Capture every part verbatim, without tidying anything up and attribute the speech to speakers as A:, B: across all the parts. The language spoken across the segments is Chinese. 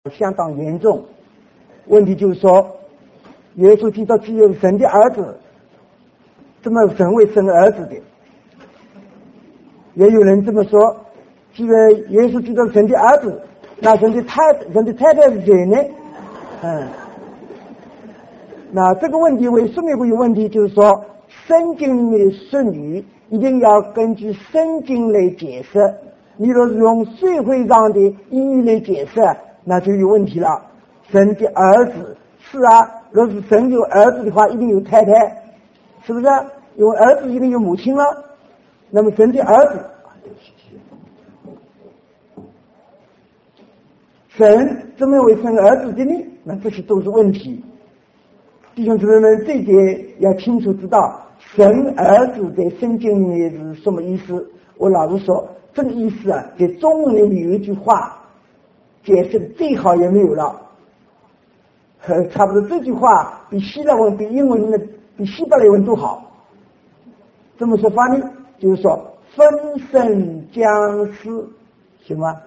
A: 相当严重。问题就是说，耶稣基督只有神的儿子，怎么神会生儿子的？也有人这么说，既然耶稣基督神的儿子，那神的太神的太太是谁呢？嗯，那这个问题为什么会有问题？就是说，圣经里面的顺语一定要根据圣经来解释。你若是用社会上的意义来解释，那就有问题了。神的儿子是啊，若是神有儿子的话，一定有太太，是不是？有儿子一定有母亲了。那么神的儿子，神怎么会生儿子的呢？那这些都是问题。弟兄姊妹们，这一点要清楚知道，神儿子在圣经里面是什么意思？我老实说，这个意思啊，在中文里面有一句话解释的最好也没有了，差不多这句话比希腊文、比英文的、比希伯来文都好。这么说法呢，就是说分身将死，行吗？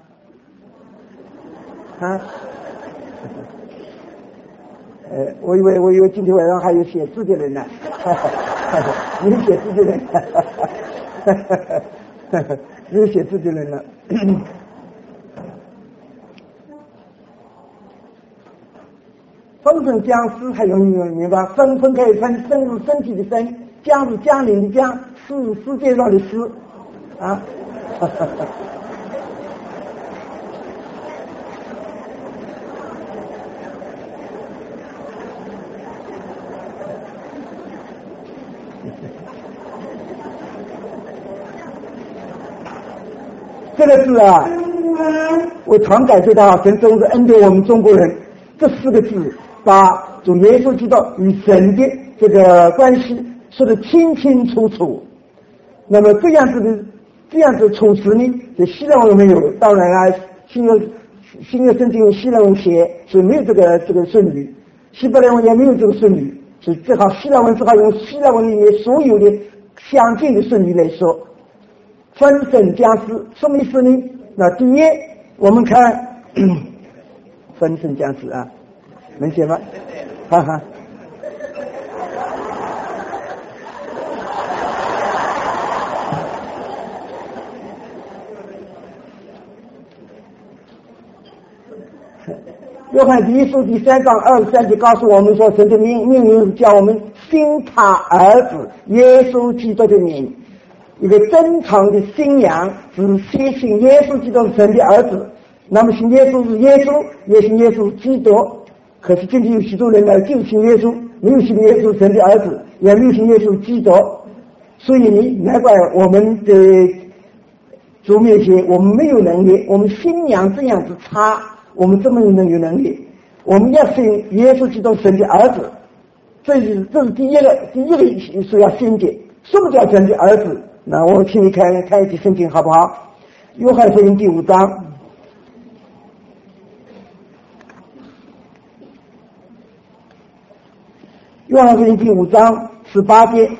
A: 啊？呃，我以为我以为今天晚上还有写字的人呢，没写字的人，没有写字的人了。分身将死还容易明白，分分开分，身是身体的身，将是将领的将，死是世界上的死啊。这个字啊，我常感觉到神总是恩待我们中国人，这四个字把主耶稣基督与神的这个关系说得清清楚楚。那么这样子的这样子处词呢，在希腊文没有，当然啊，新约新约圣经用希腊文写，所以没有这个这个顺语，希伯来文也没有这个顺语，所以只好希腊文只好用希腊文里面所有的相近的顺语来说。分身将死什么意思呢？那第一，我们看分身将死啊，能写吗？哈哈。约翰第一书第三章二十三节告诉我们说，神的命命令是叫我们信他儿子耶稣基督的名。一个正常的信仰是先信耶稣基督是神的儿子，那么信耶稣是耶稣，也信耶稣基督。可是今天有许多人呢，就信耶稣，没有信耶稣神的儿子，也没有信耶稣基督。所以呢，难怪我们的主面前我们没有能力，我们信仰这样子差，我们怎么能有能力？我们要信耶稣基督神的儿子，这是这是第一个第一个是要信的。什么叫神的儿子？那我请你看看一节圣经好不好？约翰福音第五章，约翰福音第五章十八节，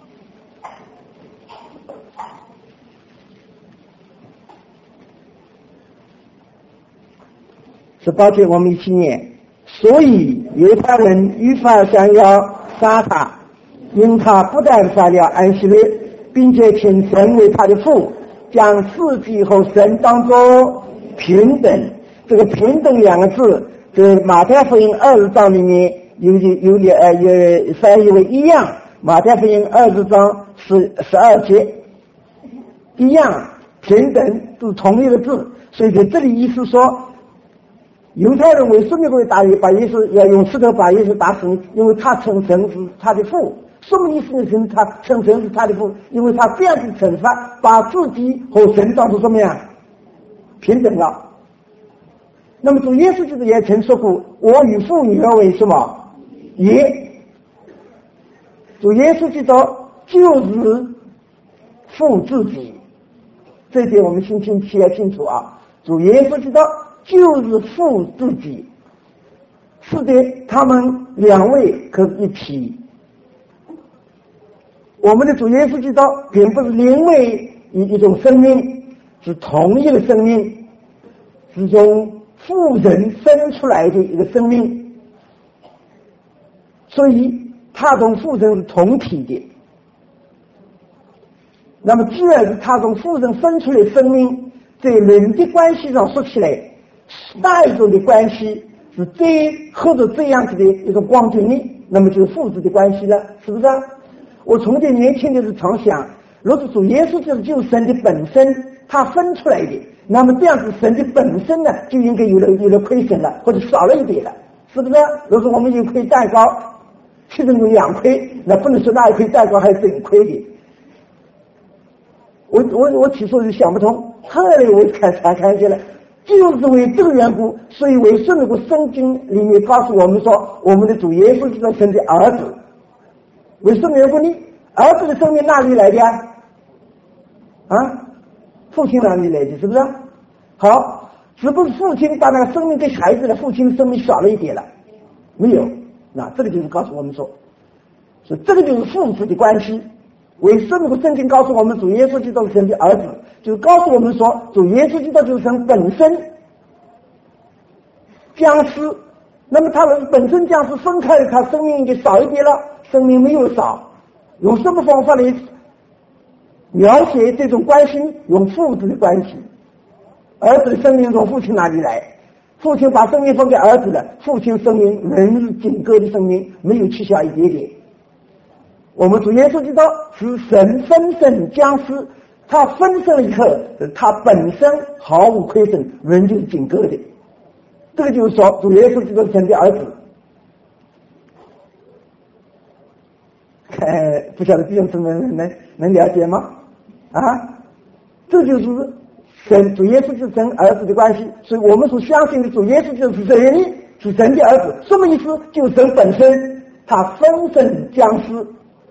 A: 十八节我们一起念。所以犹太人愈发想要杀他，因他不但杀了安息日，并且请神为他的父，将世纪和神当作平等。这个平等两个字，在马太福音二十章里面有有有呃有翻译为一样。马太福音二十章十十二节，一样平等是同一个字，所以在这里意思说，犹太人为什么会打把耶稣要用石头把耶稣打死？因为他称神是他的父。什么意思呢？是他称神是他的父，因为他这样的惩罚，把自己和神当作怎么样平等了。那么主耶稣基督也曾说过，我与父女儿为什么也？主耶稣基督就是父自己，这一点我们心清楚要清楚啊。主耶稣基督就是父自己，是的，他们两位可是一体。我们的主耶稣基督并不是另外一一种生命，是同一个生命，是从父神生出来的一个生命，所以他同父神是同体的。那么既然是他从父神生出来的生命，在人的关系上说起来，那一种的关系是最或者这样子的一个光景呢，那么就是父子的关系了，是不是啊？我从前年轻的时候常想，如果主耶稣就是就是神的本身，他分出来的，那么这样子神的本身呢就应该有了有了亏损了，或者少了一点了，是不是啊？如果我们有块蛋糕，其中有两块，那不能说那一块蛋糕还是整块的。我我我起初就想不通，后来我看才看见了，就是为这个缘故，所以为什么个圣经里面告诉我们说，我们的主耶稣是神的儿子？为什么缘故呢？儿子的生命哪里来的呀？啊，父亲哪里来的？是不是？好，只不过父亲把那个生命给孩子了，父亲的生命少了一点了，没有。那这个就是告诉我们说，所以这个就是父子的关系。为什么圣经告诉我们主耶稣基督是神的儿子？就是告诉我们说，主耶稣基督就是神本身将死，那么他的本身将死分开了，他生命就少一点了，生命没有少。用什么方法来描写这种关系？用父子的关系。儿子的生命从父亲哪里来？父亲把生命分给儿子了，父亲生命仍是紧隔的生命，没有去小一点点。我们主耶稣基督是神分身将死，他分身了以后，他本身毫无亏损，人就是紧隔的。这个就是说，主耶稣基督是神的儿子。呃，不晓得弟兄姊妹能能了解吗？啊，这就是神主耶稣是神儿子的关系。所以我们所相信的主耶稣就是神，是神的儿子。什么意思？就是神本身，他分身将死。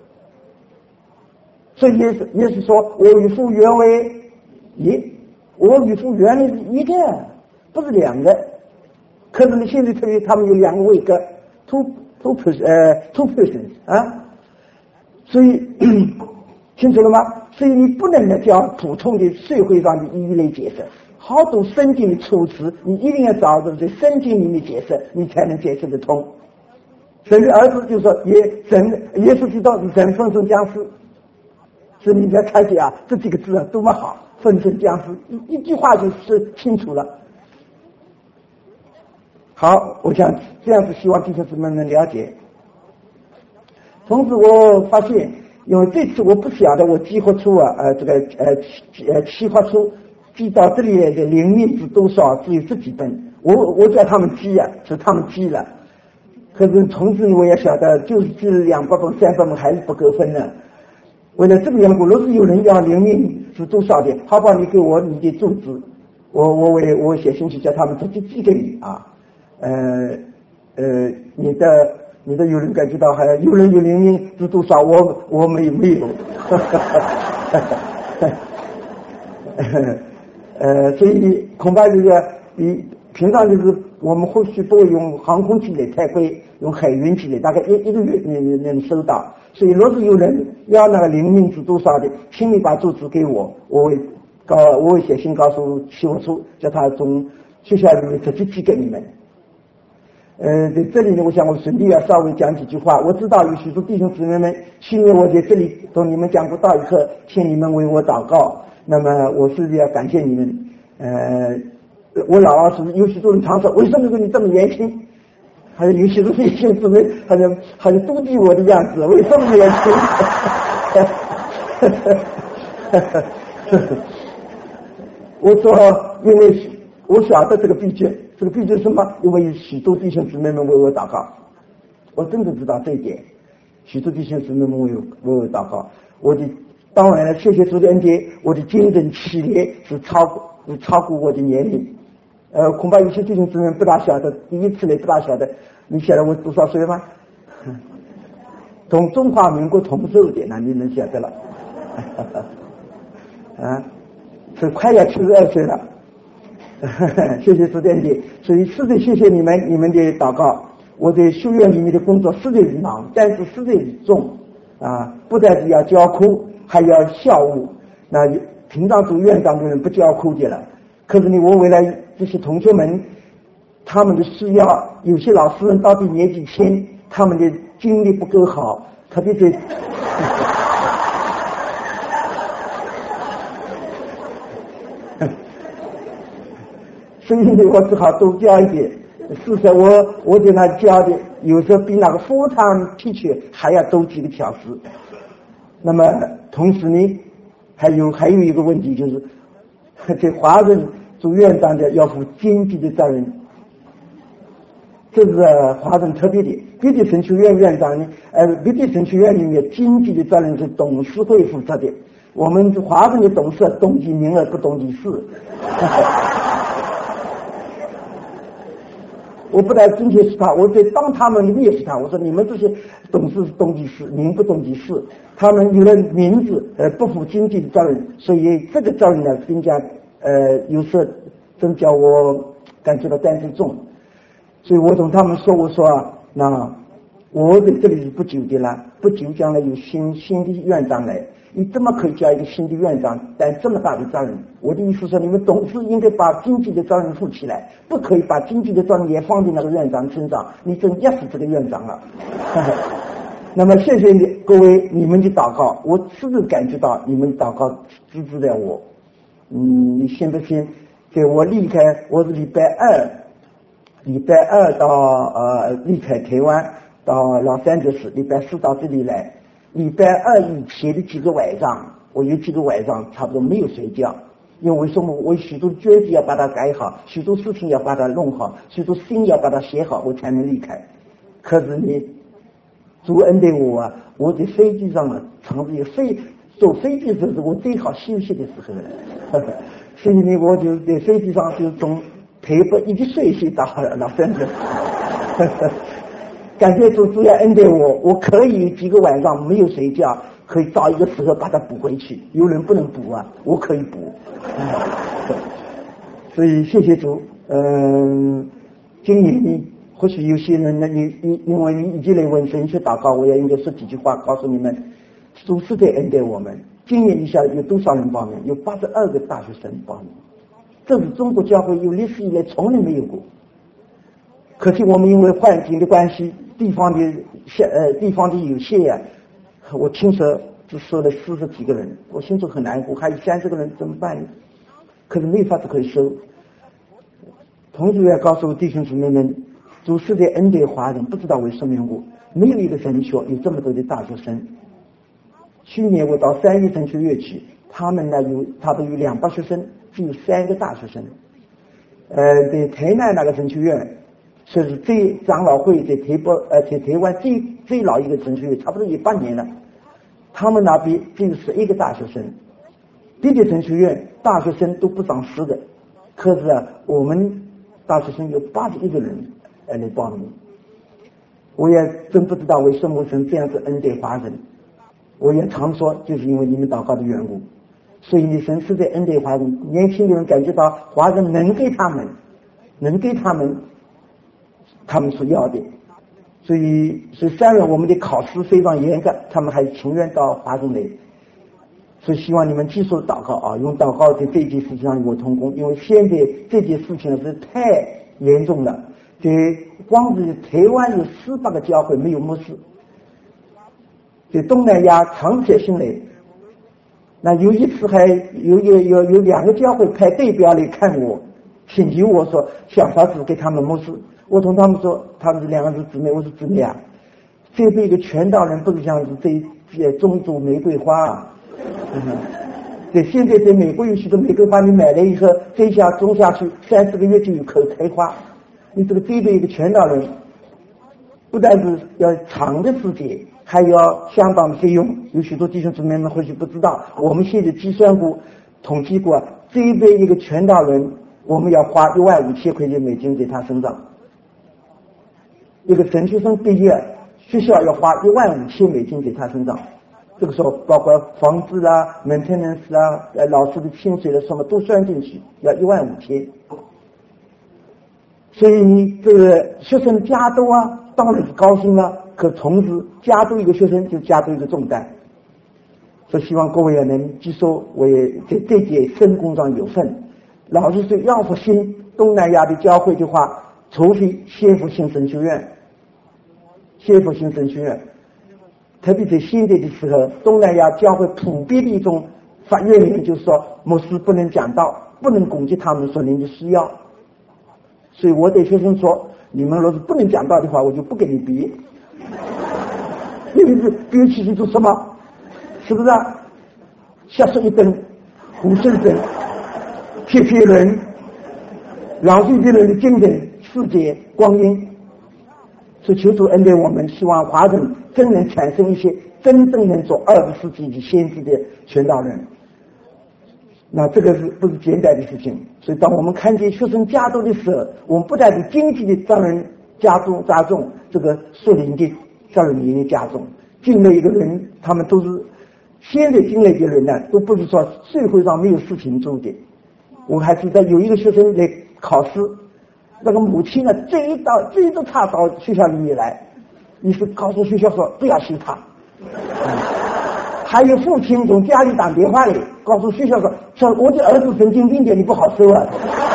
A: 所以耶稣耶稣说，我与父原为一，我与父原来是一个，不是两个。可是呢，现在特别他们有两个位格 ，two two person 呃 two persons 啊，所以清楚了吗？所以你不能呢叫普通的社会上的意义来解释，好多圣经的措辞，你一定要找到在圣经里面解释，你才能解释得通。神的儿子就说耶神耶稣基督是神分身将死。所以你要看见啊，这几个字啊多么好，分身将死，一一句话就是清楚了。好，我想这样子，希望弟兄姊妹能了解。同时，我发现，因为这次我不晓得我计划出啊，呃，这个呃呃计划出寄到这里来的灵命是多少，只有这几本，我我叫他们寄啊，是他们寄了。可是同时我也晓得，就是寄两百本、三百本还是不够分的。为了这个缘故，若是有人要灵命是多少的，好吧，你给我你的住址，我我我我写信去叫他们直接寄给你啊。呃呃，你的你的有人感觉到还有人有灵命是多少，我我没有没有。呃，所以恐怕这个比平常就是我们或许不会用航空机来太贵，用海运机来，大概一一个月能能收到。所以，若是有人要那个灵命是多少的，请你把住址给我，我会告，我会写信告诉企划处，叫他从学校里面直接寄给你们。呃，在这里呢，我想我顺便要稍微讲几句话。我知道有许多弟兄姊妹们，因为我在这里同你们讲过道以后，请你们为我祷告。那么，我是要感谢你们。呃，我老老实实，有许多人常说，为什么你这么年轻？还有有些的弟兄姊妹好像好像妒忌我的样子，为什么年轻？我说，因为我晓得这个秘诀，这个秘诀是什么？因为有许多弟兄姊妹们为我祷告，我真的知道这一点。许多弟兄姊妹们为我为我祷告，我的当然了，谢谢主的恩典，我的精神气力是超是超过我的年龄。呃，恐怕有些弟兄姊妹不大晓得，第一次来不大晓得。你晓得我多少岁吗？同中华民国同寿的，那你能晓得了。啊，是快要七十二岁了。谢谢主的恩典，所以实在谢谢你们，你们的祷告。我在修院里面的工作实在是忙，但是实在是重啊！不但是要教课，还要校务。那平常做院长的人不教课的了。可是呢，我为了这些同学们， 他们的需要，有些老师们到底年纪轻，他们的精力不够好，他就得所以呢，我只好多教一点。事实我我给他教的，有时候比那个full time teacher还要多几个小时。那么同时呢，还有还有一个问题就是，这华人做院长的要负经济的责任，这是华人特别的。别的神学院院长呢，呃，别的神学院里面经济的责任是董事会负责的，我们华人的董事懂其名而不懂其事。我不但今天是他，我在当他们的面是他。我说你们这些董事是懂其事，名不懂其事。他们有了名字，呃，不负经济的责任，所以这个责任呢，更加呃，有时真叫我感觉到担子重。所以我同他们说，我说啊，那我在这里是不久的了，不久将来有新新的院长来。你怎么可以叫一个新的院长担这么大的责任？我的意思说，你们董事应该把经济的责任负起来，不可以把经济的责任也放在那个院长身上，你真压死这个院长了。那么谢谢你各位你们的祷告，我时时感觉到你们祷告支持了我。嗯，你信不信？在我离开，我是礼拜二，礼拜二到呃离开台湾到老三就是礼拜四到这里来。礼拜二以前的几个晚上，我有几个晚上差不多没有睡觉，因为什么？我许多卷子要把它改好，许多事情要把它弄好，许多信要把它写好，我才能离开。可是你主恩待我啊，我在飞机上呢，常常飞坐飞机的时候，我最好休息的时候了。所以呢，我就在飞机上就从台北一直睡睡到了老三子。感谢主主要恩待我，我可以几个晚上没有睡觉，可以找一个时候把它补回去。有人不能补啊，我可以补。所以谢谢主。嗯，今年呢，或许有些人呢，你你因为你已经来问神学祷告，我也应该说几句话告诉你们，主是在恩待我们。今年你晓得有多少人报名？有八十二个大学生报名，这是中国教会有历史以来从来没有过。可惜我们因为环境的关系，地方的呃地方的有限呀、啊，我听说只收了四十几个人，我心中很难过，还有三十个人怎么办呢？可是没法子可以收。同时要告诉弟兄姊妹们，主是在恩待华人，不知道为什么缘故，没有一个神学有这么多的大学生。去年我到三一神学院去，他们呢有差不多有两百学生，只有三个大学生。呃，在台南那个神学院。这是最长老会在台北呃在台湾最最老一个神学院，差不多有八年了。他们那边只有十一个大学生，别的神学院大学生都不上十个，可是啊，我们大学生有八十一个人呃来报名。我也真不知道为什么神这样子恩待华人。我也常说，就是因为你们祷告的缘故，所以你神是在恩待华人。年轻的人感觉到华人能给他们，能给他们。他们所要的，所以所以虽然我们的考试非常严格，他们还情愿到华中来。所以希望你们继续祷告啊，用祷告在这件事情上与我同工，因为现在这件事情是太严重了。在光是台湾有四百个教会没有牧师，在东南亚长期性来，那有一次还有有有有两个教会派代表来看我，请求我说想法子给他们牧师。我同他们说，他们是两个是姊妹，我是姊妹啊。这边一个传道人不是像是这这种种玫瑰花啊。嗯，对，现在在美国有许多玫瑰花，你买了以后这下种下去，三四个月就有口开花。你这个这边一个传道人，不但是要长的时间，还要相当的费用。有许多弟兄姊妹们或许不知道，我们现在计算过、统计过，这边一个传道人，我们要花一万五千块钱美金在他身上。一个神学生毕业，学校要花一万五千美金给他身上，这个时候包括房子啦、maintenance 啦、呃老师的薪水啦什么都算进去，要一万五千。所以你这个学生加多啊，当然是高兴了，可同时加多一个学生就加多一个重担。所以希望各位也能记住，我也在这件圣工上有份。老实说，要复兴东南亚的教会的话， 除非先复新神学院，先复新神学院，特别在现在的时候，东南亚教会普遍的一种法院里面就是说，牧师不能讲道，不能攻击他们所领的需要。所以我对学生说，你们若是不能讲道的话，我就不给你毕业。因为是毕业期去做什么？是不是啊？瞎说一顿，胡说一顿，撇撇人，浪费别人的精神、世界、光阴。所以求主恩待我们，希望华人真能产生一些真正能做二十世纪的先知的传道人。那这个是不是简单的事情？所以当我们看见学生加多的时候，我们不但是经济的让人加重加重，这个属灵的让人也加重。进来一个人，他们都是现在进来的人呢，都不是说社会上没有事情做的。我还记得有一个学生来考试，那个母亲呢，这一道这一道他到学校里面来，你是告诉学校说不要收他。还有父亲从家里打电话来告诉学校说，说我的儿子神经病的，你不好收啊。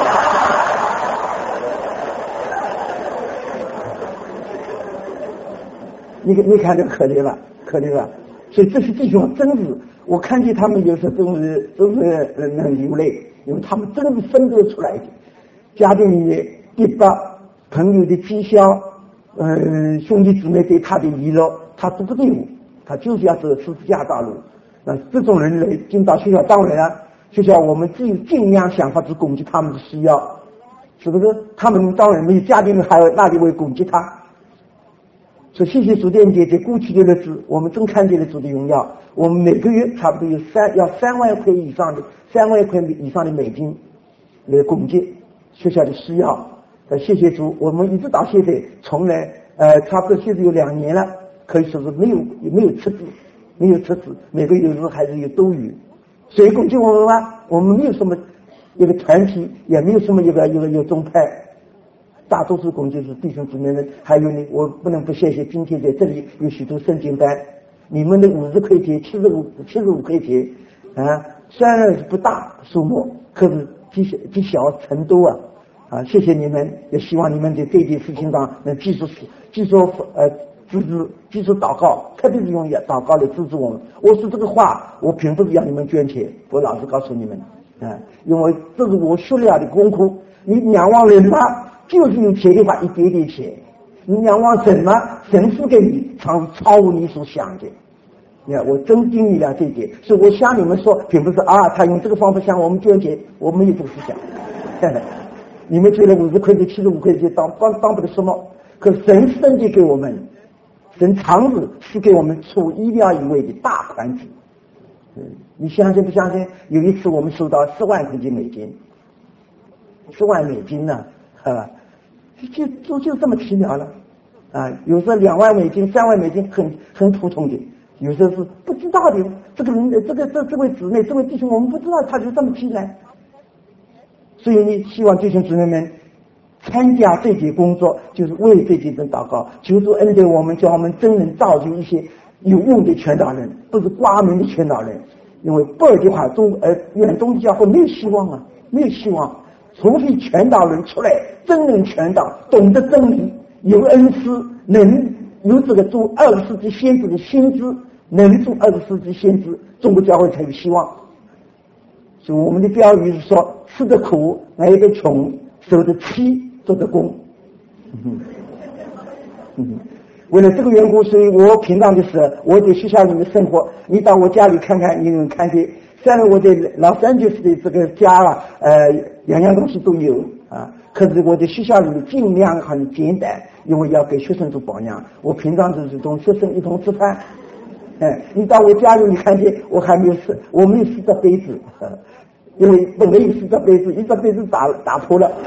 A: 你你看这可怜了，可怜了。所以这是弟兄真是，我看见他们有时候都是都是能流泪，因为他们真是奋斗出来的。家庭里面一把朋友的讥笑，嗯、呃，兄弟姊妹对他的议论，他做不对，他就是要走十字架道路。那这种人来进到学校，当然了，学校我们只有尽量想法子攻击他们的需要，是不是？他们当然没有家庭还有哪里会攻击他？所以谢谢主殿姐，在过去的日子，我们真看见了主的荣耀。我们每个月差不多有三要三万块以上的三万块以上的美金来供给学校的需要。呃，谢谢主，我们一直到现在从来呃差不多现在有两年了，可以说是没有没有赤字，没有赤字，每个月是还是有多余。谁供给我们吗？我们没有什么一个团体，也没有什么一个一个一个宗派。大多数工就是弟兄姊妹们，还有你，我不能不谢谢今天在这里有许多圣经班，你们的五十块钱、七十五、七十五块钱啊，虽然是不大数目，可是积积小成多啊啊！谢谢你们，也希望你们在这件事情上能继续继续呃支持、继续祷告，特别是用祷告来支持我们。我说这个话，我并不是要你们捐钱，我老实告诉你们啊，因为这是我学了的功课。你仰望人吗？就是用钱的话一点点钱，你仰望神吗？神赐给你超超乎你所想的。你看，我真经历了这一点，所以我向你们说，并不是啊，他用这个方法向我们捐钱，我没有这个思想。你们捐了五十块钱、七十五块钱，当当当不了什么。可神圣的给我们，神常子是给我们出意料以外的大款子。嗯，你相信不相信？有一次我们收到十万块钱美金，十万美金呢？啊，就就就这么奇妙了啊！有时候两万美金、三万美金很很普通的，有时候是不知道的。这个人，这个这这位姊妹、这位弟兄，我们不知道他就这么进来。所以你希望弟兄姊妹们参加这些工作，就是为这些人祷告，求主恩待我们，叫我们真能造就一些有用的传道人，不是挂名的传道人。因为不然的话，中呃远东教会没有希望啊，没有希望。除非传道人出来，真能传道，懂得真理，有恩师，能有这个做二十世纪先知的心智，能做二十世纪先知，中国教会才有希望。所以我们的标语是说：吃得苦，挨得穷，受得气，做得工。嗯嗯，为了这个缘故，所以我平常的时候，我在学校里面生活，你到我家里看看，你能看见。虽然我在老三就是的这个家啊，呃，样样东西都有啊，可是我在学校里面尽量很简单，因为要给学生做榜样。我平常就是同学生一同吃饭，哎，你到我家里你看见我还没有洗，我没有洗这杯子，呃，因为本来有洗这杯子，一这杯子打打破了，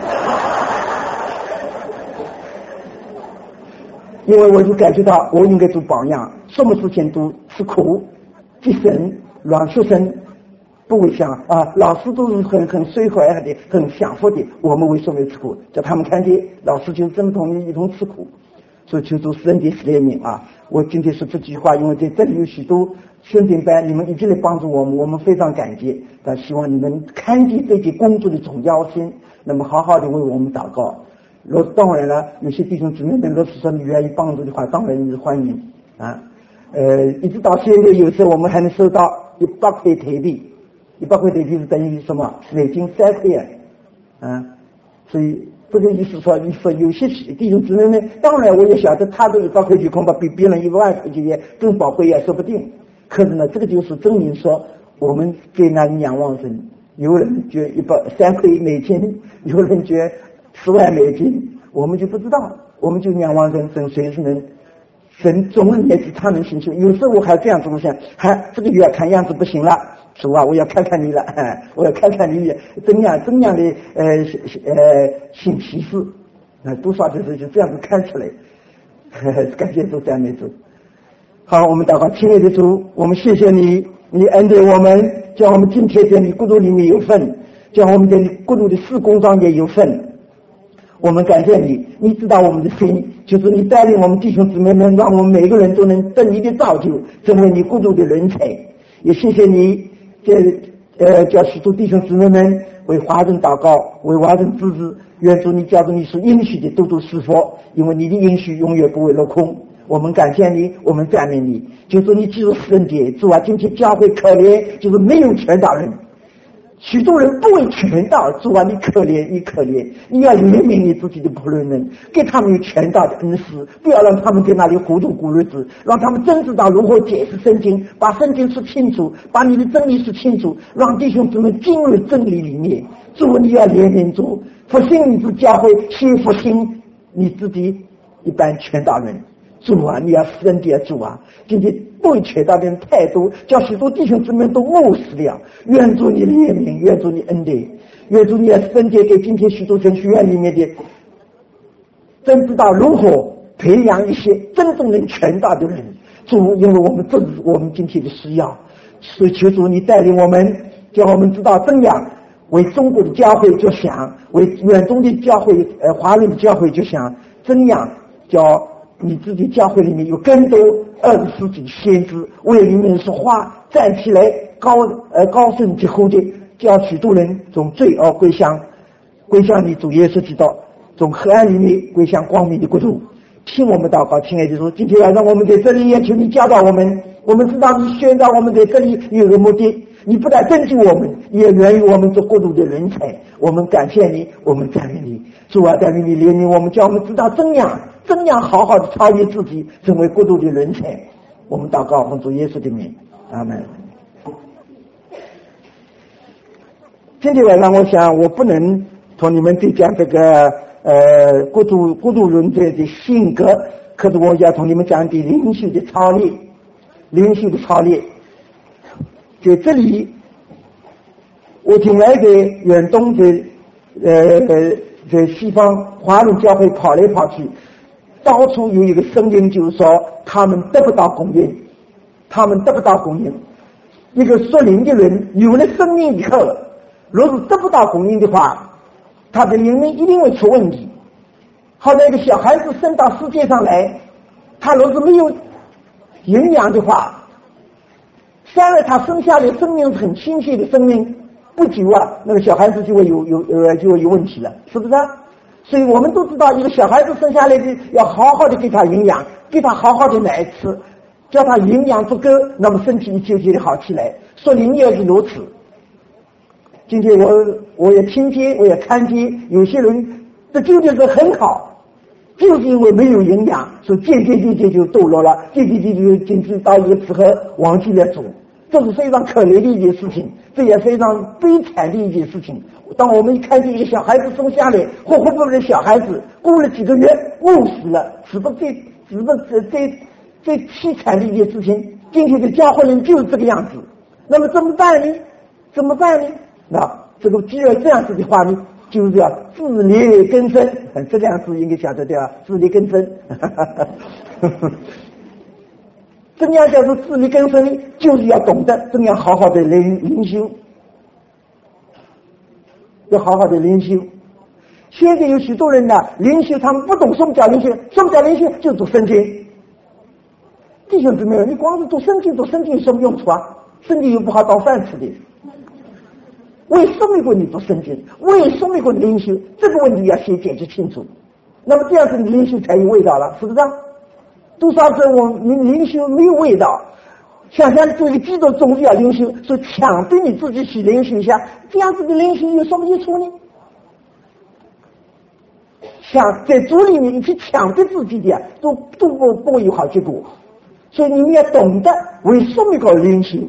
A: 因为我就感觉到我应该做榜样，什么事情都吃苦，节省，让学生。不会想啊，老师都是很很随和的，很享福的，我们为什么要吃苦？叫他们看见老师就真同你一同吃苦，所以求主圣洁怜悯啊！我今天说这句话，因为在这里有许多宣讲班，你们一直来帮助我们，我们非常感激。但希望你们看见这些工作的重要性，那么好好的为我们祷告。 若当然了，有些弟兄姊妹们若是说你愿意帮助的话，当然是欢迎啊。呃，一直到现在，有时候我们还能收到一百块台币，一百块台币是等于什么？美金三块啊！啊，所以这个意思说，你说有些弟兄姊妹们，当然我也晓得，他这一百块钱恐怕比别人一万块钱也更宝贵也说不定。可是呢，这个就是证明说，我们在那里仰望神。有人觉一百三块美金，有人觉十万美金，我们就不知道，我们就仰望神，神随时能。神总也是他们心求，有时候我还这样子想，还这个月看样子不行了，主啊，我要看看你了，我要看看你怎样怎样的呃呃新启示，那多少就是就这样子看出来，呵呵感谢主赞美主。好，我们祷告，亲爱的主，我们谢谢你，你恩待我们，叫我们今天在你国度里面有份，叫我们在你国度的事工上也有份。我们感谢你，你知道我们的心，就是你带领我们弟兄姊妹们，让我们每个人都能得你的造就，成为你国度的人才。也谢谢你，这呃叫许多弟兄姊妹们为华人祷告，为华人支持，愿主你叫着你所应许的都都是佛，因为你的应许永远不会落空。我们感谢你，我们赞美你，就是你记住圣洁，主啊，今天教会可怜，就是没有传道人。许多人不为传道，主啊，你可怜，你可怜，你要怜悯你自己的仆人们，给他们有传道的恩师，不要让他们在那里糊涂过日子，让他们真知道如何解释圣经，把圣经说清楚，把你的真理说清楚，让弟兄姊妹进入真理里面。主，你要怜悯主，复兴你之教会，先复兴你自己一般传道人。主啊，你要圣洁主啊！今天不会传道的人太多，叫许多弟兄姊妹都误死了。愿主你怜悯，愿主你恩典，愿主你要圣洁给今天许多神学院里面的，真知道如何培养一些真正能传道的人。主，因为我们这是我们今天的需要，所以求主你带领我们，叫我们知道怎样为中国的教会着想，为远东的教会呃华人的教会着想，怎样叫你自己教会里面有更多二十世纪先知为你们说话，站起来高呃高声疾呼的，叫许多人从罪恶归向归向你主耶稣基督，从黑暗里面归向光明的国度。听我们祷告，亲爱的主，今天晚上我们在这里也求你教导我们，我们知道你宣召我们在这里有个目的，你不但拯救我们，也愿意我们做国度的人才。我们感谢你，我们赞美你，主啊，带领你怜悯我们，叫我们知道怎样怎样好好的超越自己，成为国度的人才。我们祷告奉主耶稣的名，阿门。今天晚上我想我不能同你们对讲这个呃国度国度人才的性格，可是我要同你们讲的灵修的操练，灵修的操练。在这里我进来的远东的呃在西方华人教会跑来跑去，到处有一个声音，就是说他们得不到供应，他们得不到供应。一个属灵的人有了生命以后，若是得不到供应的话，他的灵命一定会出问题。好像一个小孩子生到世界上来，他若是没有营养的话，虽然他生下来生命是很新鲜的生命，不久啊，那个小孩子就会有有呃就会有问题了，是不是啊？所以我们都知道，一个小孩子生下来的要好好的给他营养，给他好好的奶吃，叫他营养足够，那么身体一渐渐的好起来。说灵也是如此。今天我我也听见，我也看见有些人这究竟是很好，就是因为没有营养，所以渐渐渐渐就堕落了，渐渐渐渐就进入到一个时候忘记了主。这是非常可怜的一件事情，这也非常悲惨的一件事情。当我们一看见一个小孩子生下来，活活不的小孩子，过了几个月饿死了，是不是最是不是最最凄惨的一件事情？今天的教会人就是这个样子。那么怎么办呢？怎么办呢？那这个既然这样子的话呢，就是要自力更生。这两字应该晓得对吧？自力更生。怎样叫做自力更生呢？就是要懂得怎样好好的灵灵修，要好好的灵修。现在有许多人呢，灵修他们不懂什么叫灵修，什么叫灵修？就读圣经。弟兄姊妹，你光是读圣经，读圣经有什么用处啊？圣经又不好当饭吃的。为什么给你读圣经？为什么给你灵修？这个问题要先解决清楚。 那么这样子灵修才有味道了，是不是？多少次我们灵修没有味道，想想做一个基督宗教灵修，说强迫你自己去灵修一下，这样子的灵修有什么益处呢？想在主里面你去强迫自己的，都都不不会有好结果。所以你们要懂得为什么搞灵修。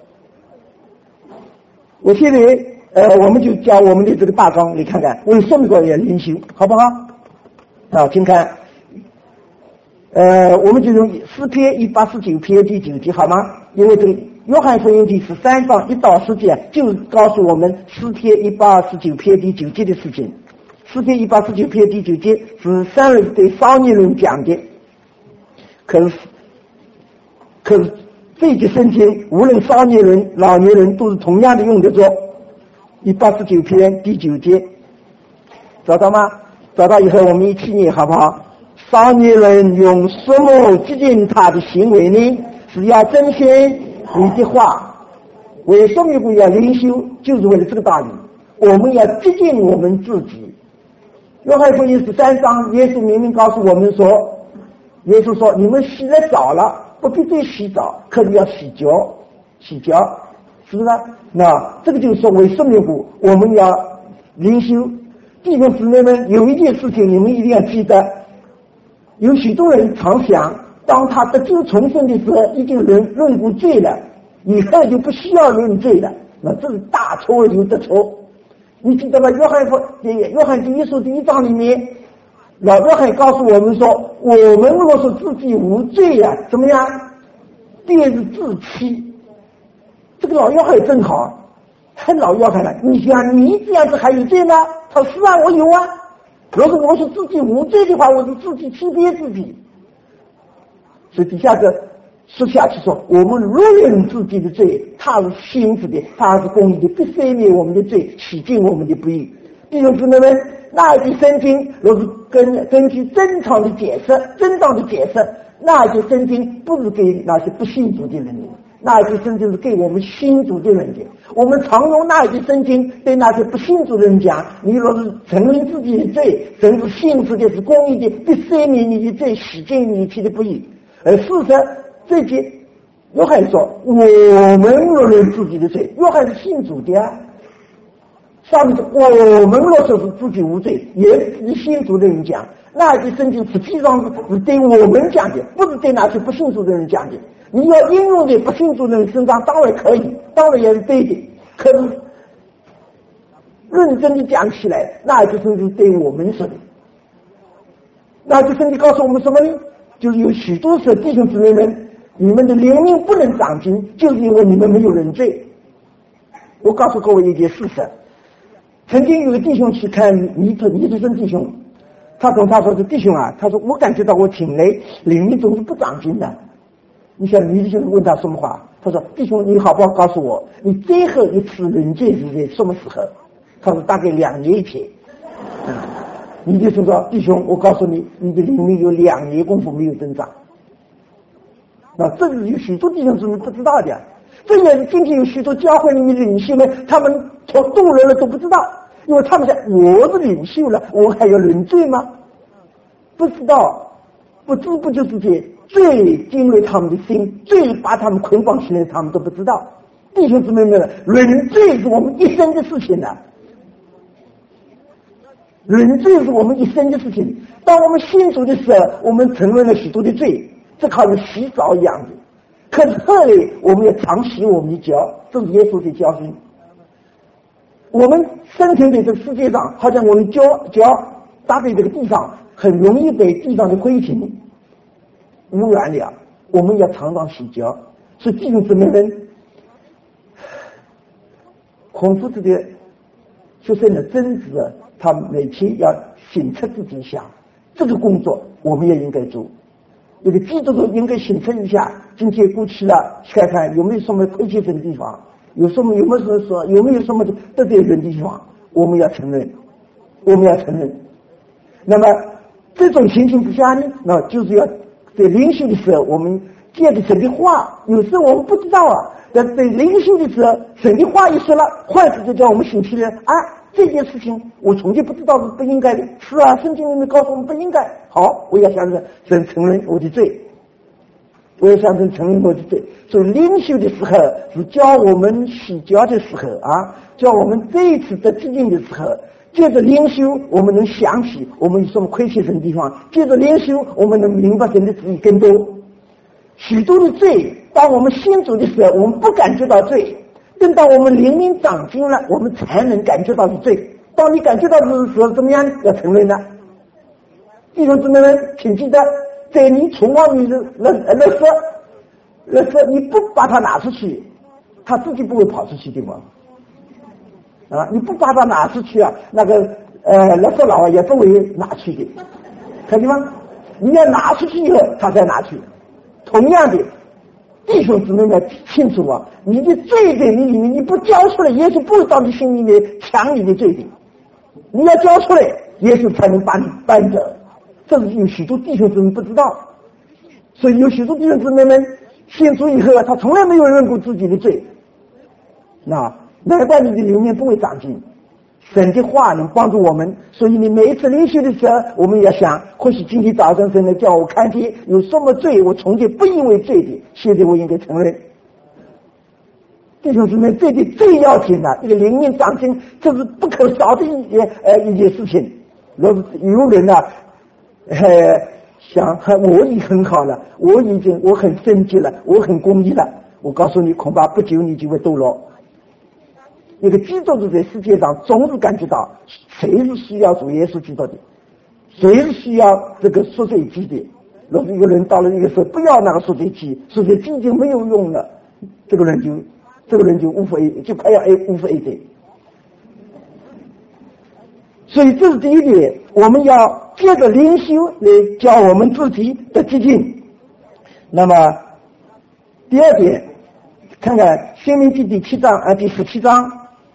A: 我现在呃，我们就教我们的这个大纲，你看看为什么搞要灵修，好不好？啊，请看，呃，我们就用诗篇一百四十九篇第九节，好吗？因为这个约翰福音第十三章一到十节就告诉我们诗篇一百四十九篇第九节的事情。诗篇一百四十九篇第九节是三人对少年人讲的，可是可是这节圣经无论少年人老年人都是同样的用得着。一百四十九篇第九节找到吗？找到以后我们一起念好不好？少年人用什么接近他的行为呢？是要遵循你的话。为什么不要灵修？就是为了这个道理，我们要接近我们自己。约翰福音十三章，耶稣明明告诉我们说，耶稣说你们洗了澡了，不必再洗澡，可是要洗脚，洗脚，是不是？那这个就是说为什么不我们要灵修。弟兄姊妹们，有一件事情你们一定要记得，有许多人常想，当他得救重生的时候已经认认过罪了，以后就不需要认罪了，那这是大错有的错。你记得吗？约翰福约翰第一书第一章里面，老约翰告诉我们说，我们若是自己无罪啊，怎么样？便是自欺。这个老约翰真好，很老约翰了。你想你这样子还有罪吗？他说是啊，我有啊。如果我是自己无罪的话，我是自己欺骗自己。所以底下这说下去说，我们若认自己的罪，他是信实的，他是公义的，必赦免我们的罪，洗净我们的不义。弟兄姊妹们，那一节圣经若是根根据正常的解释，正当的解释，那一节圣经不是给那些不信主的人的，那一节圣经是给我们信主的人的。我们常用那一节圣经对那些不信主的人讲，你若是承认自己的罪，神是信实的，是公义的，必赦免你的罪，洗净你一切的不义。而事实这节约翰说，我们若认自己的罪，约翰是信主的啊。上面说我们若说是自己无罪，也是信主的人讲，那一节圣经实际上是对我们讲的，不是对那些不信主的人讲的。你要应用在不信主的人身上，当然可以，当然也是对的。可是认真的讲起来，那一节圣经对我们说的，那一节圣经告诉我们什么呢？就是有许多时候弟兄姊妹们，你们的灵命不能长进，就是因为你们没有认罪。我告诉各位一件事实，曾经有个弟兄去看尼特尼特森弟兄，他跟他说是弟兄啊，他说我感觉到我挺累，灵命总是不长进的。你想尼特森问他什么话？他说弟兄，你好不好告诉我，你最后一次认罪是在什么时候？他说大概两年前。嗯你就说弟兄，我告诉你，你的灵命有两年功夫没有增长。那这是有许多弟兄姊妹不知道的，这也是今天有许多教会里面的领袖们，他们从动人了都不知道，因为他们想我是领袖了，我还要认罪吗？不知道，不知不觉之间，罪进入他们的心，罪把他们捆绑起来，他们都不知道。弟兄姊妹们，认罪是我们一生的事情的。认罪是我们一生的事情。当我们信主的时候，我们承认了许多的罪，这好像洗澡一样的。可是后来我们要常洗我们的脚，这是耶稣的教训。我们生存在这个世界上，好像我们脚脚搭在这个地上，很容易被地上的灰尘污染了。我们要常常洗脚。所以弟兄姊妹们，孔夫子的学生的真子，他每天要省察自己想，这个工作我们也应该做。一个基督徒应该省察一下，今天过去了，看看有没有什么亏欠的地方，有什么有没有什么说有没有什么得罪人的地方，我们要承认，我们要承认。那么这种情形之下呢，那就是要在灵修的时候，我们借着神的话，有时候我们不知道啊，但在灵修的时候，神的话一说了，或者就叫我们醒起来啊。 这件事情我从前不知道是不应该的，是啊，圣经里面告诉我们不应该。好，我要向神承认我的罪，我要向神承认我的罪。所以灵修的时候是教我们洗脚的时候啊，教我们这一次的激进的时候。借着灵修，我们能想起我们有什么亏欠神的地方；借着灵修，我们能明白神的旨意更多。许多的罪，当我们信主的时候，我们不感觉到罪；等到我们灵命长进了，我们才能感觉到是罪。当你感觉到的时候，怎么样？要承认了。弟兄姊妹们，请记得，在你存往你的垃垃圾，垃圾你不把它拿出去，它自己不会跑出去的嘛。啊，你不把它拿出去啊，那个呃垃圾佬也不会拿去的，看见吗？你要拿出去以后，他才拿去。同样的，弟兄姊妹们清楚啊，你的罪在你里面，你不交出来，耶稣不会到你心里面抢你的罪的。你要交出来，耶稣才能把你搬走。这是有许多弟兄姊妹不知道，所以有许多弟兄姊妹们信主以后啊，他从来没有认过自己的罪。那难怪你的灵命不会长进。神的话能帮助我们，所以你每一次灵修的时候，我们要想，或许今天早上神来叫我看见有什么罪，我从前不因为罪的，现在我应该承认。弟兄姊妹，这个最要紧的，这个灵命长进，这是不可少的一件呃一件事情。若是有人呢、啊，呃，想我已很好了，我已经我很贞洁了，我很公义了，我告诉你，恐怕不久你就会堕落。一个基督徒在世界上总是感觉到谁是需要主耶稣基督的，谁是需要这个赎罪祭的。若是一个人到了一个时候不要那个赎罪祭，赎罪祭就没有用了，这个人就这个人就无非就快要无非的。所以这是第一点，我们要借着灵修来教我们自己的激进。那么第二点，看看《申命记》第七章啊，第十七章。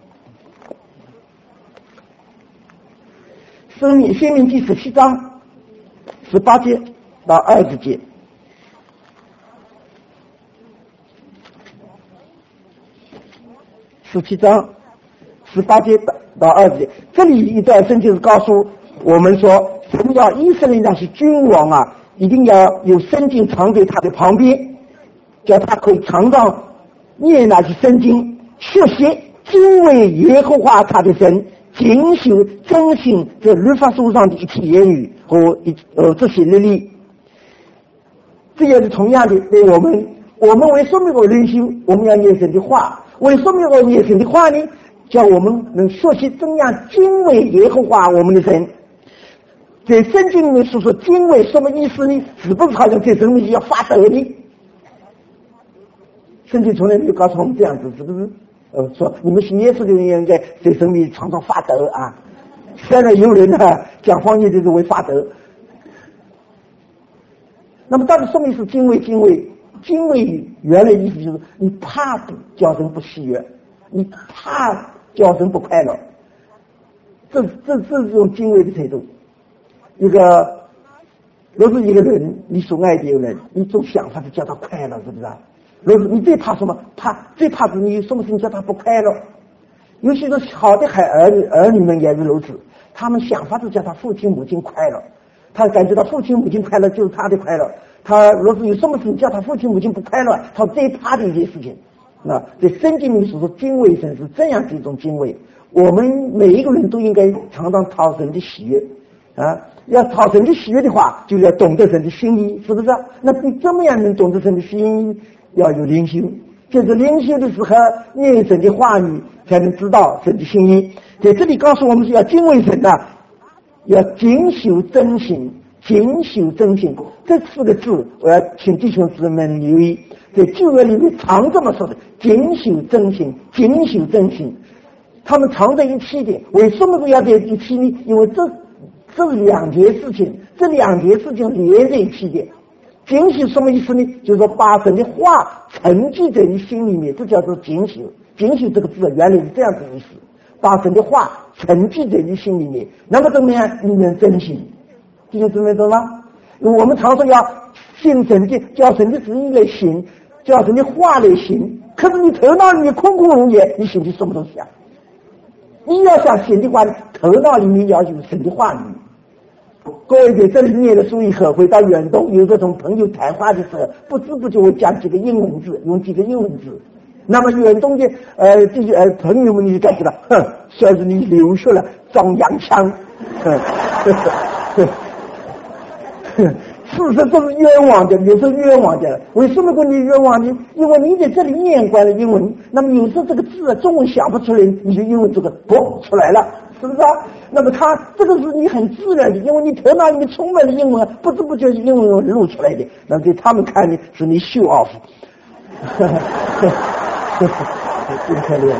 A: 申命申命记十七章十八节到二十节，十七章十八节到二十节，这里一段圣经是告诉我们说，神要以色列那些君王啊，一定要有圣经藏在他的旁边，叫他可以常常念那些圣经，学习敬畏耶和华他的神，谨守遵行这律法书上的一切言语和一呃这些律例。这也是同样的，对我们我们为什么要灵修？我们要念神的话。为什么要念神的话呢？叫我们能学习怎样敬畏耶和华我们的神。在圣经里面说说敬畏什么意思呢？是不是好像在神面前要发抖的？圣经从来没有告诉我们这样子，是不是？呃，说你们信耶稣的人应该在神里常常发抖啊。现在有人呢讲方言就是会发抖。那么到底什么意思？敬畏敬畏敬畏原来意思就是你怕叫人不喜悦，你怕叫人不快乐，这这这是种敬畏的态度。一个若是一个人你所爱的一个人，你总想法是叫他快乐，是不是啊？如果你最怕什么？怕最怕是你有什么事情叫他不快乐。尤其是好的孩儿女儿女们也是如此，他们想法是叫他父亲母亲快乐，他感觉到父亲母亲快乐就是他的快乐。他若是有什么事情叫他父亲母亲不快乐，他最怕的一件事情。那在圣经里所说敬畏神是这样的一种敬畏。我们每一个人都应该常常讨神的喜悦啊！要讨神的喜悦的话，就要懂得神的心意，是不是？那你怎么样能懂得神的心意？要有灵修，就是灵修的时候念神的话语，才能知道神的心意。在这里告诉我们是要敬畏神的，要谨守遵行，谨守遵行这四个字，我要请弟兄姊妹留意，在旧约里面常这么说的，谨守遵行，谨守遵行，他们常在一起的。为什么都要在一起呢？因为这这是两件事情，这两件事情连在一起的。谨守什么意思呢？就是说把神的话沉积在你心里面，这叫做谨守。谨守这个字原来是这样的意思，把神的话沉积在你心里面，那么怎么样？你能遵行，弟兄姊妹懂吗？我们常说要信神的，叫神的旨意来行，叫神的话来行，可是你头脑里面空空如也，你行的什么东西啊？ 你要想神的话，头脑里面要有神的话语。各位在这里念的书以后，回到远东，有时候同朋友谈话的时候，不知不觉会讲几个英文字，用几个英文字。那么远东的呃这些呃朋友们，你就感觉到，哼，算是你留下了装洋枪。哼哼哼事实都是冤枉的，有时候冤枉的。为什么说你冤枉呢？因为你在这里念惯了英文，那么有时候这个字啊，中文想不出来，你就英文这个啵出来了，是不是啊？那么他这个是你很自然的，因为你头脑里面充满了英文，不知不觉英文露出来的。那么对他们看呢，是你秀 off。真可怜。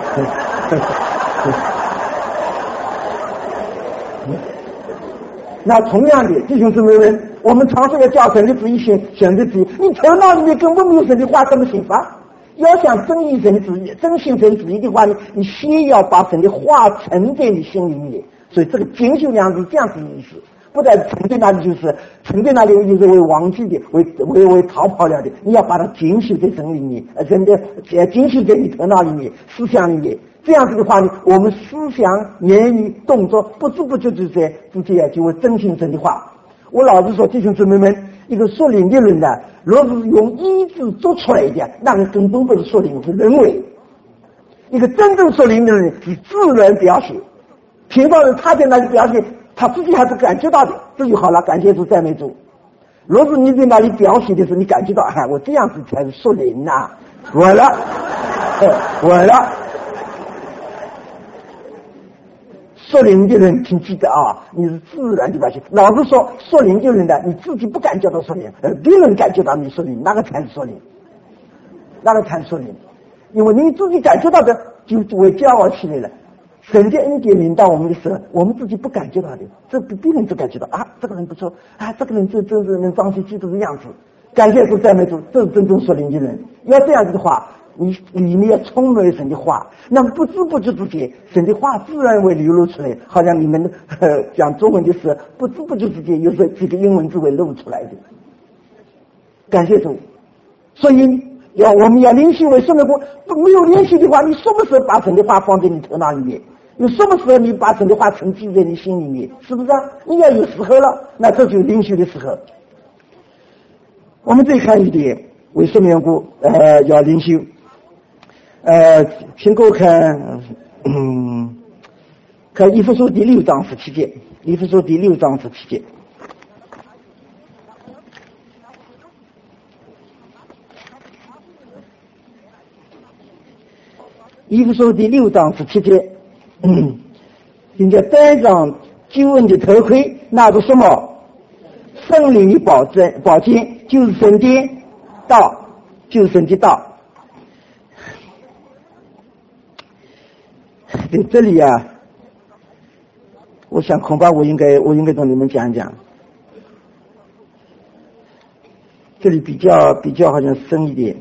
A: 那同样的，弟兄姊妹们，我们常说要叫神的旨意选选择旨意，你头脑里面根本没有神的话，怎么行法？要想真意神旨意，真信神旨意的话呢，你先要把神的话沉在你心里面。所以这个精修两字这样子的意思，不但沉在那里，就是沉在那里就是为忘记的，为为为逃跑了的，你要把它精修在神里面，呃，真的呃精修在你头脑里面、思想里面。这样子的话呢，我们思想、言语、动作不知不觉之间之间就会真心真的话。我老是说，弟兄姊妹们，一个说灵的人呢，若是用意志做出来的，那个根本不是说灵，是人为。一个真正说灵的人是自然表现，平常人他在那里表现，他自己还是感觉到的，这就好了，感谢主赞美主。若是你在那里表现的时候，你感觉到，哎，我这样子才是说灵呐、啊，稳了，稳了。说灵的人，请记得啊，你是自然的表现。老是说说灵的人呢，你自己不感觉到说灵，呃，别人感觉到你说灵，那个才是说灵，那个才是说灵。因为你自己感觉到的，就会骄傲起来了。神的恩典临到我们的时候，我们自己不感觉到的，这别人都感觉到啊，这个人不错啊，这个人这真是能彰显基督的样子。感谢主赞美主，这是真正说灵的人。要这样子的话，你里面要充满神的话，那么不知不觉之间，神的话自然会流露出来，好像你们呃讲中文的时候，不知不觉之间有时候几个英文字会露出来的。感谢主，所以要我们要灵性为什么不没有灵性的话，你什么时候把神的话放在你头脑里面？有什么时候你把神的话沉积在你心里面？是不是啊？你要有时候了，那这就是灵性的时候。我们再看一点，为什么缘故呃要灵性？呃，请各位看，嗯，看以弗所第六章十七节，以弗所第六章十七节。以弗所第六章十七节，嗯，并且戴上救恩的头盔，拿着什么？圣灵的宝剑，宝剑就是神的道，就是神的道。在这里啊，我想恐怕我应该我应该同你们讲讲，这里比较比较好像深一点。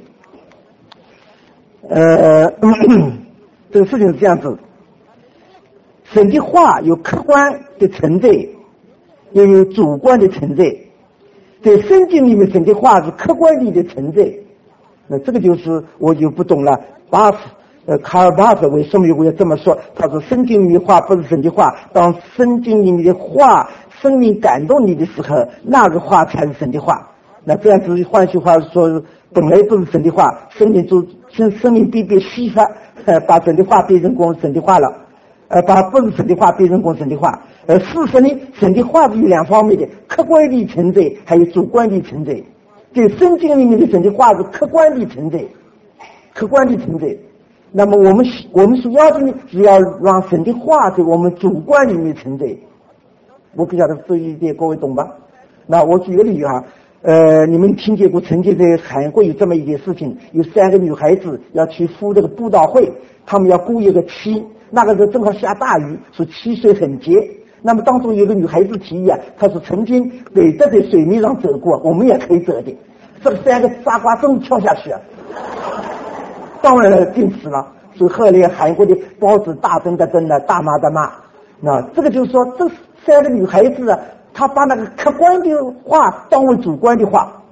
A: 呃，这个事情是这样子，神的话有客观的存在，也有主观的存在。在圣经里面，神的话是客观力的存在。那这个就是我就不懂了。巴斯呃，卡尔巴斯为什么我要这么说？他说圣经里面的话不是神的话，当圣经里面的话生命感动你的时候，那个话才是神的话。那这样子，换句话说，本来不是神的话，生命就生生命必被稀发，呃，把神的话变成光神的话了。呃，把不是神的话变成光神的话，而事实呢，神的话是有两方面的，客观的存在，还有主观的存在。在圣经里面的神的话是客观的存在，客观的存在。那么我们我们所要的呢，是要让神的话在我们主观里面存在。我不晓得这一点各位懂吧？那我举个例子哈，呃，你们听见过曾经在韩国有这么一件事情，有三个女孩子要去赴这个布道会，他们要雇一个妻。那个时候正好下大雨，说溪水很急。那么当中有个女孩子提议啊，她说曾经北德在水面上走过，我们也可以走的。这三个傻瓜真跳下去啊，当然病死了。所以后来韩国的报纸大登的登的，大骂的骂。那这个就是说，这三个女孩子啊，她把那个客观的话当为主观的话。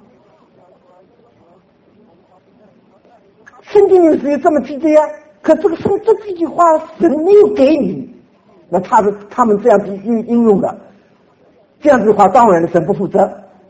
A: 圣经里是有这么记载呀。可这个圣这几句话神没有给你， 那他是他们这样子应应用的，这样子的话，当然神不负责。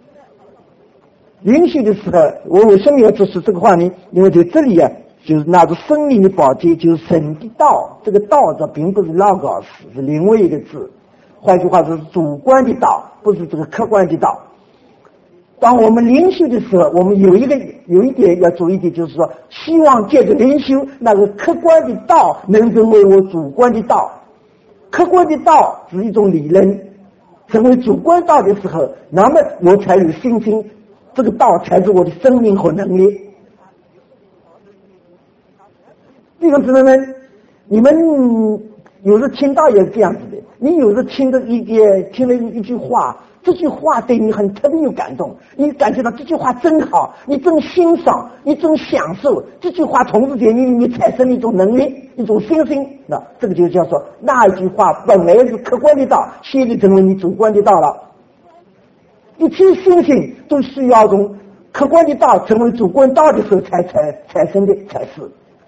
A: 允许的时候，我为什么要指出这个话呢？因为在这里啊，就是拿着生命的宝剑，就是神的道。这个道字并不是老高斯，是另外一个字。换句话是主观的道，不是这个客观的道。当我们灵修的时候，我们有一个有一点要注意的，就是说，希望借着灵修，那个客观的道能成为我主观的道。客观的道是一种理论，成为主观道的时候，那么我才有信心，这个道才是我的生命和能力。弟兄姊妹们，你们有时听到也是这样子的，你有时听的一些听了一句话，这句话对你很特别有感动，你感觉到这句话真好，你真欣赏，你真享受，这句话同时间你里面产生了一种能力，一种信心，那这个就叫做那一句话本来是客观的道，现在成为你主观的道了。一切信心都需要从客观的道成为主观道的时候才才产生的才是。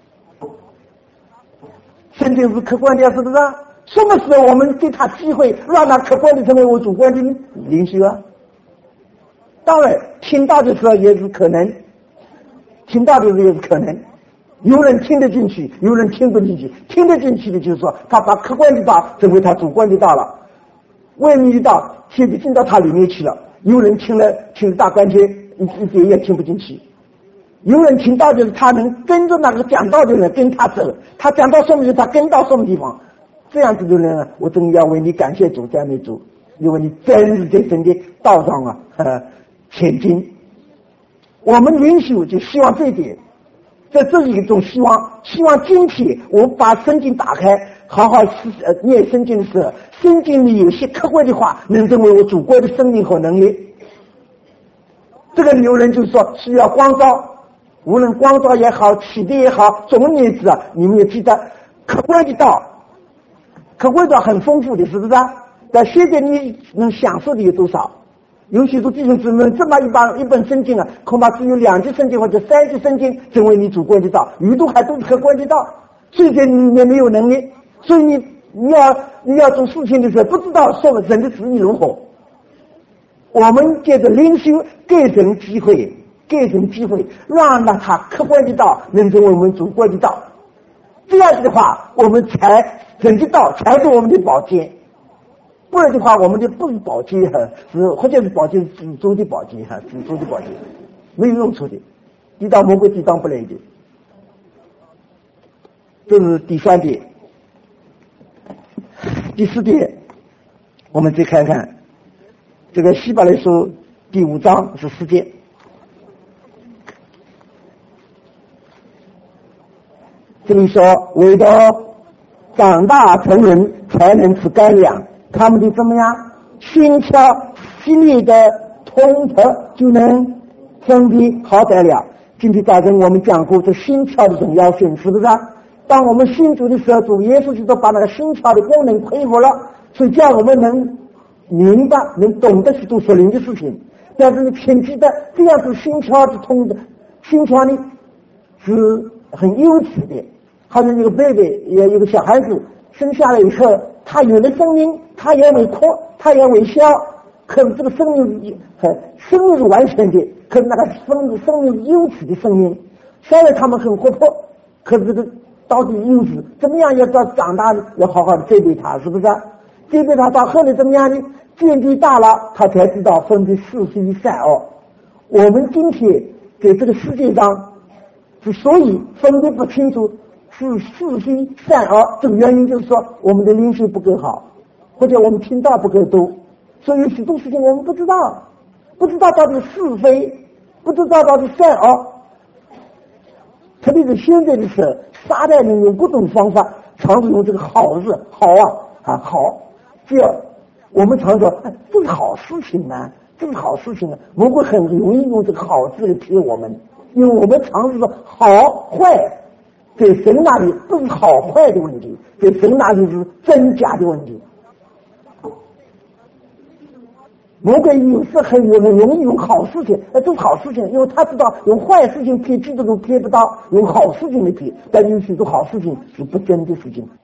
A: 圣经是客观的，是不是？什么时候我们给他机会，让他客观的成为我主观的灵修啊？当然，听到的时候也是可能，听到的时候也是可能。有人听得进去，有人听不进去。听得进去的就是说，他把客观的道成为他主观的道了，外面的道现在进到他里面去了。有人听了听了大半天，一一点也听不进去。有人听到就是他能跟着那个讲道的人跟他走，他讲到什么地方，他跟到什么地方。这样子的人，我真要为你感谢主，赞美主，因为你真是在神的道上啊，呃，前进。我们灵修就希望这一点，在这是一种希望，希望今天我把圣经打开，好好呃念圣经的时候，圣经里有些客观的话，能成为我主观的生命和能力。这个有人就说需要光照。无论光照也好，启迪也好，总而言之啊，你们也记得客观的道，客观道很丰富的，是不是啊？但现在你能享受的有多少？有许多弟兄姊妹这么一把一本圣经啊，恐怕只有两节圣经或者三节圣经成为你主观的道，余都还都是客观的道，所以在你里面没有能力，所以你你要你要做事情的时候，不知道说人的旨意如何。我们借着灵修给人机会。给人机会，让他客观的道能成为我们主观的道，这样子的话，我们才人的道才是我们的宝剑。不然的话，我们就不是宝剑哈，是或者是宝剑是自作的宝剑哈，自作的宝剑，没有用处的，抵挡魔鬼抵挡不来的。这是第三点。第四点，我们再看看这个希伯来书第五章是四节。这里说，唯独长大成人才能吃干粮，他们就怎么样？心窍细腻的通透就能分别好得了。今天早晨我们讲过这心窍的重要性，是不是啊？当我们信主的时候，主耶稣基督把那个心窍的功能恢复了，所以叫我们能明白、能懂得许多属灵的事情。但是你请记得，这样子心窍的通的，心窍呢是很优质的。好像一个 baby 也有个小孩子生下来以后，他有了声音，他也会哭，他也会笑，可是这个声音是声音是完全的，可是那个声声音是优质的声音。虽然他们很活泼，可是这个到底优质怎么样？要到长大要好好的栽培他，是不是？栽培他到后来怎么样呢？渐渐大了，他才知道分别是非善恶。我们今天在这个世界上之所以分别不清楚是是非善恶，这个原因就是说我们的灵修不够好，或者我们听到不够多，所以有许多事情我们不知道，不知道到底是非，不知道到底善恶。特别是现在的时候，撒旦人用各种方法，常常用这个好字，好啊啊好，这样我们常说、哎、这是好事情呢、啊，这是好事情啊。魔鬼很容易用这个好字来骗我们，因为我们常常说好坏。在神那里不是好坏的问题，在神那里是真假的问题。魔鬼有时很很容易用好事情，那这是好事情，因为他知道用坏事情骗基督徒骗不到，用好事情来骗，但有许多好事情是不真的事情。